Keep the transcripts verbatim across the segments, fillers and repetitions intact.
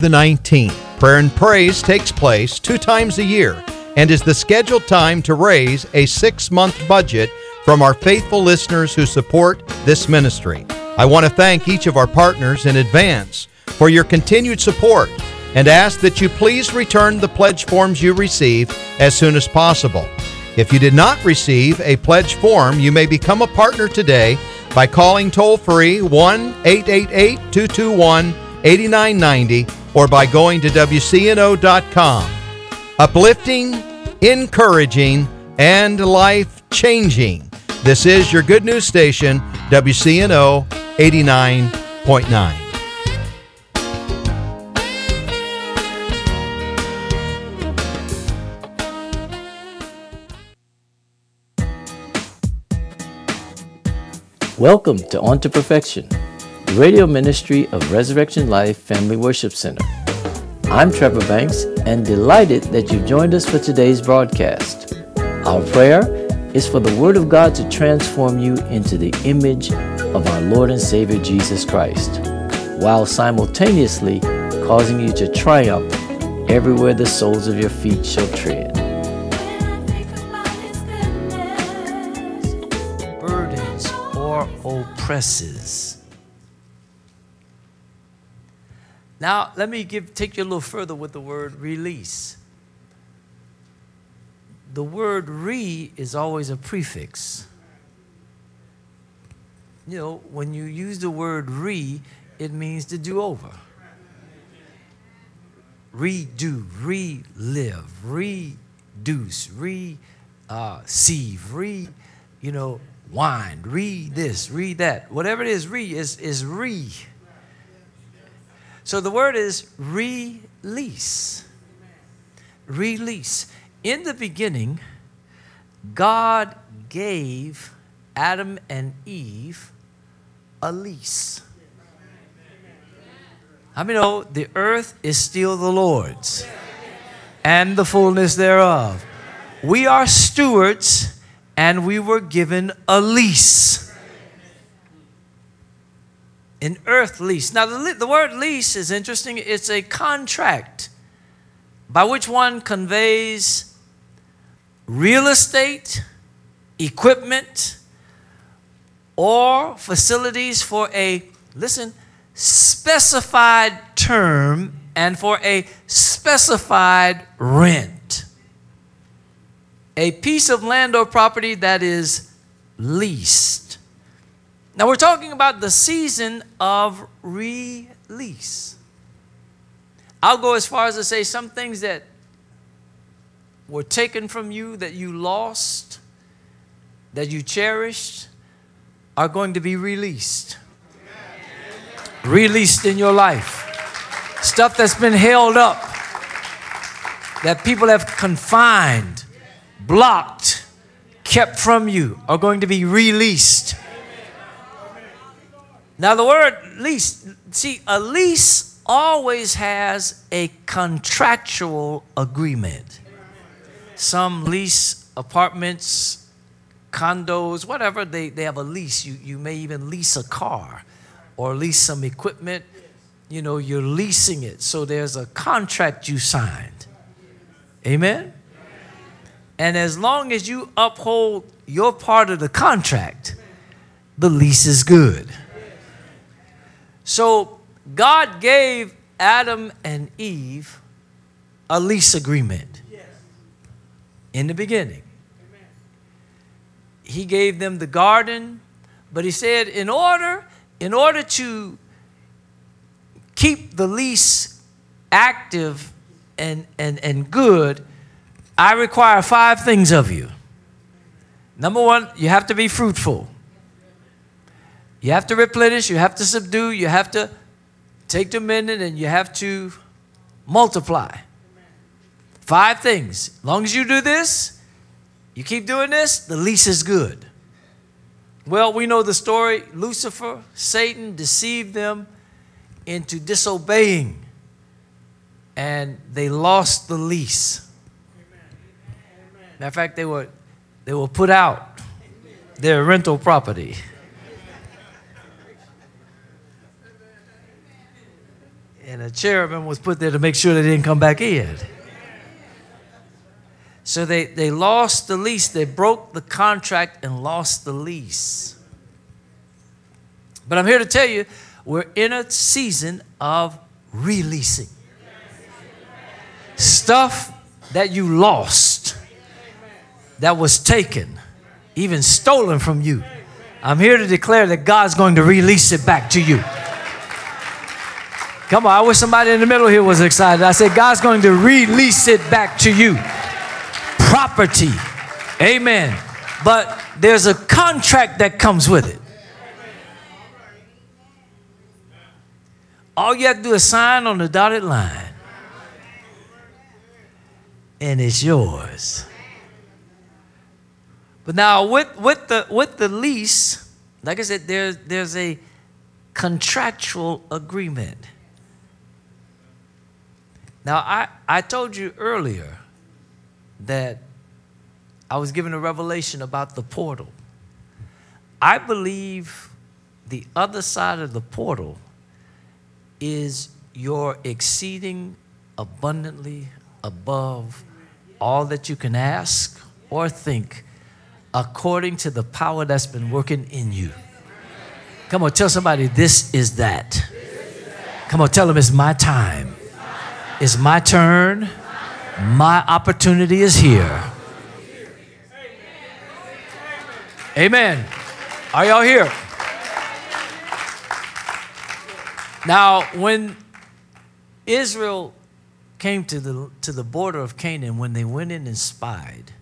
the nineteenth. Prayer and Praise takes place two times a year and is the scheduled time to raise a six-month budget from our faithful listeners who support this ministry. I want to thank each of our partners in advance for your continued support and ask that you please return the pledge forms you received as soon as possible. If you did not receive a pledge form, you may become a partner today by calling toll-free one eight eight eight, two two one, eight nine nine zero or by going to W C N O dot com. Uplifting, encouraging, and life-changing. This is your good news station, W C N O eighty-nine point nine. Welcome to On to Perfection, the radio ministry of Resurrection Life Family Worship Center. I'm Trevor Banks and delighted that you joined us for today's broadcast. Our prayer is for the Word of God to transform you into the image of our Lord and Savior Jesus Christ, while simultaneously causing you to triumph everywhere the soles of your feet shall tread. Oppresses. Now, let me give take you a little further with the word release. The word re is always a prefix. You know, when you use the word re, it means to do over. Redo, relive, reduce, receive, re, you know, wind, read this, read that. Whatever it is, re is, is re. So the word is release. Release. In the beginning, God gave Adam and Eve a lease. How many know the earth is still the Lord's and the fullness thereof? We are stewards and we were given a lease. An earth lease. Now, the, the word lease is interesting. It's a contract by which one conveys real estate, equipment, or facilities for a, listen, specified term and for a specified rent. A piece of land or property that is leased. Now we're talking about the season of release. I'll go as far as to say some things that were taken from you, that you lost, that you cherished, are going to be released. Released in your life. Stuff that's been held up, that people have confined, blocked, kept from you, are going to be released. Now the word lease, see, a lease always has a contractual agreement. Some lease apartments, condos, whatever, they, they have a lease. You, you may even lease a car or lease some equipment. You know, you're leasing it. So there's a contract you signed. Amen? And as long as you uphold your part of the contract, the lease is good. So God gave Adam and Eve a lease agreement in the beginning. He gave them the garden, but he said in order, in order to keep the lease active and, and, and good, I require five things of you. Number one, you have to be fruitful. You have to replenish, you have to subdue, you have to take dominion, and you have to multiply. Five things. As long as you do this, you keep doing this, the lease is good. Well, we know the story. Lucifer, Satan, deceived them into disobeying, and they lost the lease. Matter of fact, they were, they were put out, their rental property. And a cherubim was put there to make sure they didn't come back in. So they, they lost the lease. They broke the contract and lost the lease. But I'm here to tell you, we're in a season of releasing. Stuff that you lost, that was taken, even stolen from you. I'm here to declare that God's going to release it back to you. Come on, I wish somebody in the middle here was excited. I said, God's going to release it back to you. Property. Amen. But there's a contract that comes with it. All you have to do is sign on the dotted line. And it's yours. But now with, with, the, with the lease, like I said, there's, there's a contractual agreement. Now, I, I told you earlier that I was given a revelation about the portal. I believe the other side of the portal is your exceeding abundantly above all that you can ask or think, according to the power that's been working in you. Come on, tell somebody, this is that. Come on, tell them it's my time. It's my turn. My opportunity is here. Amen. Are y'all here? Now, when Israel came to the, to the border of Canaan, when they went in and spied,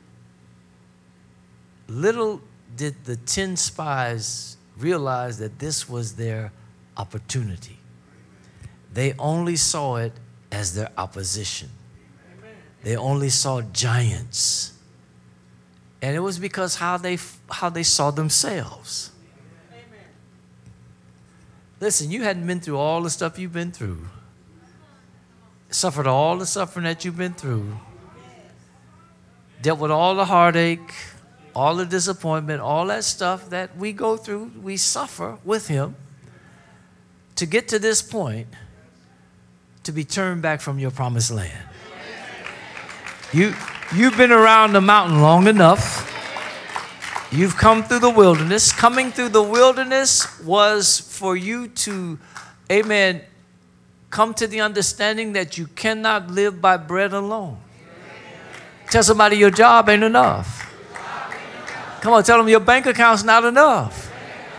little did the ten spies realize that this was their opportunity. They only saw it as their opposition. They only saw giants. And it was because how they, how they saw themselves. Listen, you hadn't been through all the stuff you've been through. Suffered all the suffering that you've been through. Dealt with all the heartache, all the disappointment, all that stuff that we go through, we suffer with him to get to this point, to be turned back from your promised land. You, you've been around the mountain long enough. You've come through the wilderness. Coming through the wilderness was for you to, amen, come to the understanding that you cannot live by bread alone. Tell somebody your job ain't enough. Come on, tell them your bank account's not enough.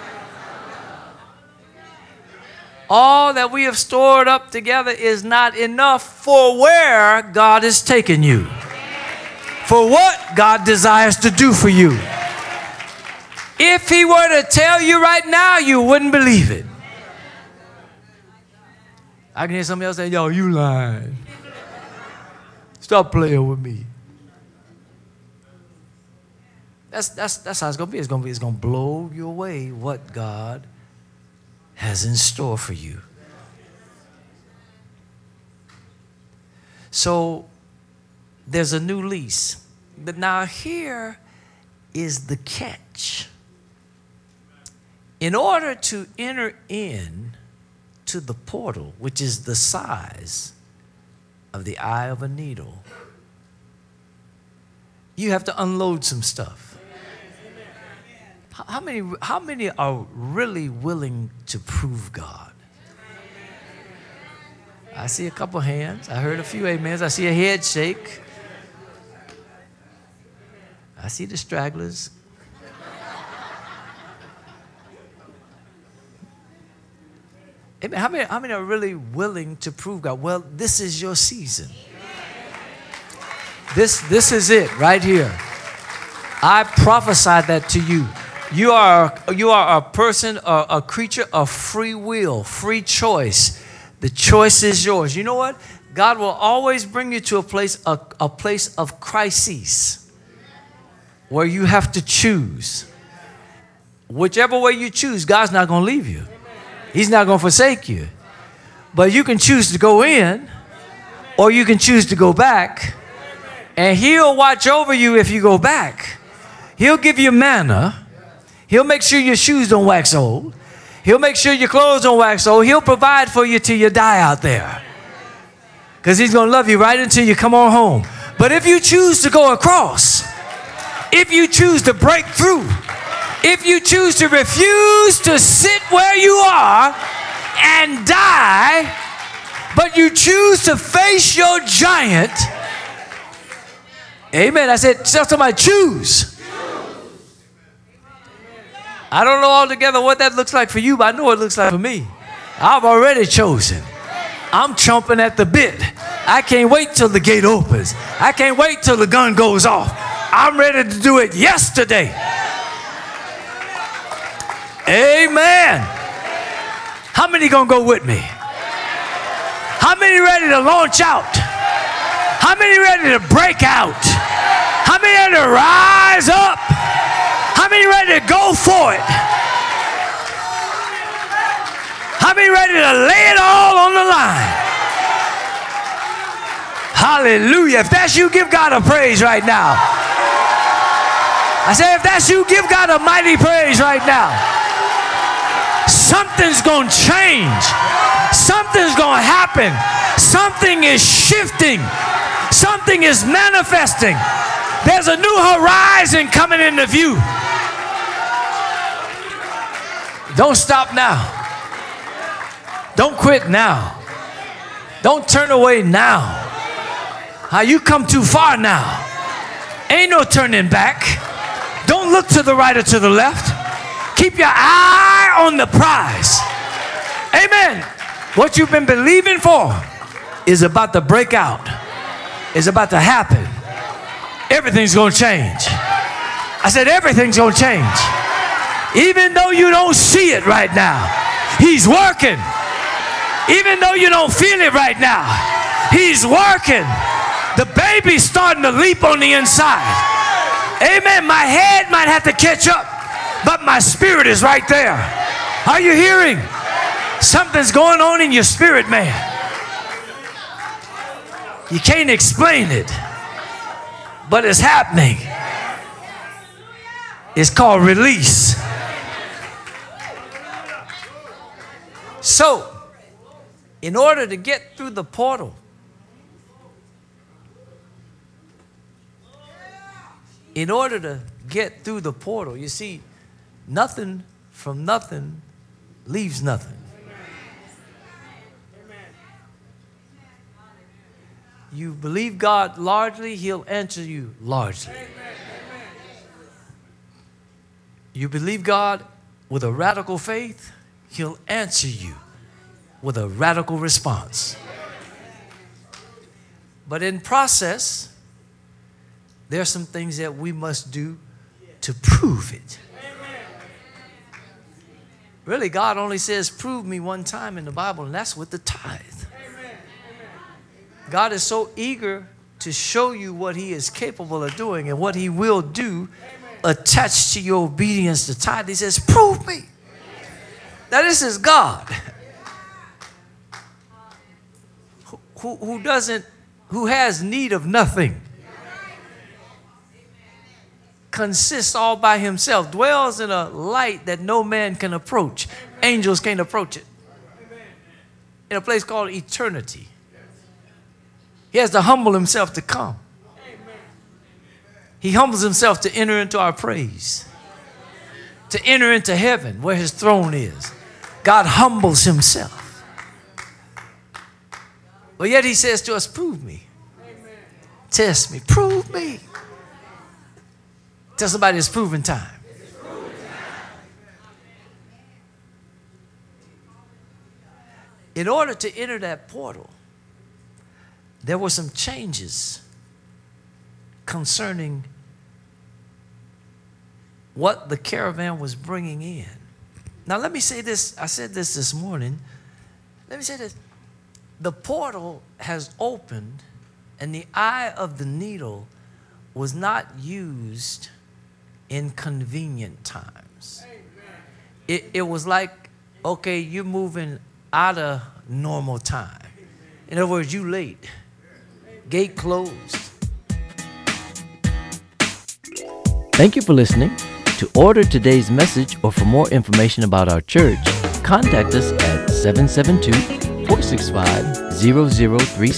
All that we have stored up together is not enough for where God is taking you. For what God desires to do for you. If he were to tell you right now, you wouldn't believe it. I can hear somebody else say, yo, you lying. Stop playing with me. That's, that's, that's how it's going to be. It's going to be, it's going to blow you away what God has in store for you. So there's a new lease. But now here is the catch. In order to enter in to the portal, which is the size of the eye of a needle, you have to unload some stuff. How many, how many are really willing to prove God? I see a couple hands. I heard a few amens. I see a head shake. I see the stragglers. Amen. How many, how many are really willing to prove God? Well, this is your season. This, this is it right here. I prophesied that to you. You are, you are a person, a, a creature of free will, free choice. The choice is yours. You know what? God will always bring you to a place, a, a place of crises where you have to choose. Whichever way you choose, God's not going to leave you. He's not going to forsake you. But you can choose to go in or you can choose to go back. And he'll watch over you if you go back. He'll give you manna. He'll make sure your shoes don't wax old. He'll make sure your clothes don't wax old. He'll provide for you till you die out there. Because he's going to love you right until you come on home. But if you choose to go across, if you choose to break through, if you choose to refuse to sit where you are and die, but you choose to face your giant, amen. I said, tell somebody, choose. I don't know altogether what that looks like for you, but I know what it looks like for me. I've already chosen. I'm chomping at the bit. I can't wait till the gate opens. I can't wait till the gun goes off. I'm ready to do it yesterday. Amen. How many gonna go with me? How many ready to launch out? How many ready to break out? How many ready to rise up? How many ready to go for it? How many ready to lay it all on the line? Hallelujah. If that's you, give God a praise right now. I say, if that's you, give God a mighty praise right now. Something's going to change. Something's going to happen. Something is shifting. Something is manifesting. There's a new horizon coming into view. Don't stop now. Don't quit now. Don't turn away now. How you come too far now. Ain't no turning back. Don't look to the right or to the left. Keep your eye on the prize. Amen. What you've been believing for is about to break out. Is about to happen. Everything's going to change. I said everything's going to change. Even though you don't see it right now, he's working. Even though you don't feel it right now, he's working. The baby's starting to leap on the inside. Amen. My head might have to catch up, but my spirit is right there. Are you hearing? Something's going on in your spirit, man. You can't explain it, but it's happening. It's called release. So, in order to get through the portal, in order to get through the portal, you see, nothing from nothing leaves nothing. You believe God largely, he'll answer you largely. You believe God with a radical faith, he'll answer you with a radical response. But in process, there are some things that we must do to prove it. Really, God only says, prove me one time in the Bible, and that's with the tithe. God is so eager to show you what he is capable of doing and what he will do attached to your obedience to tithe. He says, prove me. Now this is God who, who, who doesn't, who has need of nothing, consists all by himself, dwells in a light that no man can approach. Angels can't approach it. In a place called eternity. He has to humble himself to come. He humbles himself to enter into our praise, to enter into heaven where his throne is. God humbles himself. But yet he says to us, prove me. Test me. Prove me. Tell somebody it's proving time. In order to enter that portal, there were some changes concerning what the caravan was bringing in. Now, let me say this. I said this this morning. Let me say this. The portal has opened, and the eye of the needle was not used in convenient times. It, it was like, okay, you're moving out of normal time. In other words, you late. Gate closed. Thank you for listening. To order today's message or for more information about our church, contact us at seven seven two, four six five, zero zero three